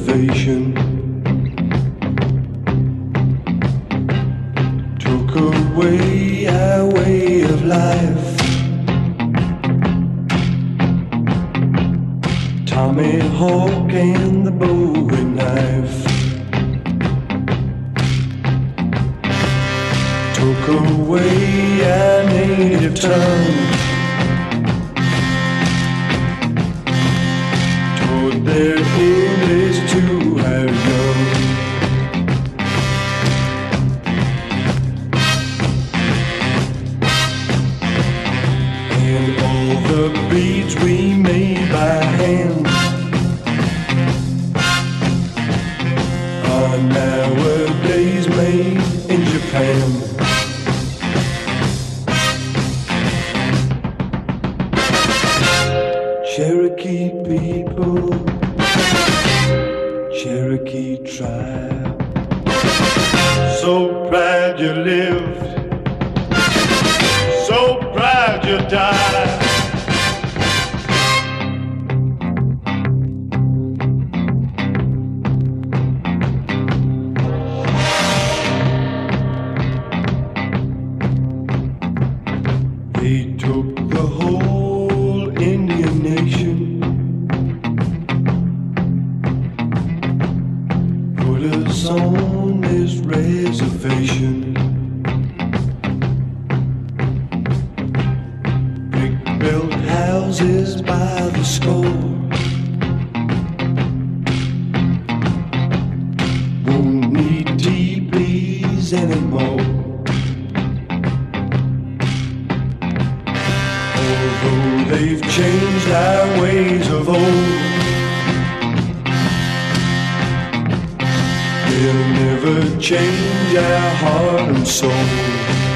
reservation. Took away our way of life. Tommy Hawk and the Bowie knife. Took away our native tongue. Taught their English to our young. And all the beads we made by hand are nowadays made in Japan. Cherokee people, Cherokee tribe, so proud you lived, so proud you died. They took the whole Indian nation, put us on this reservation. Brick-built houses by the score. Won't need teepees anymore. Although they've changed our ways of old, they'll never change our heart and soul.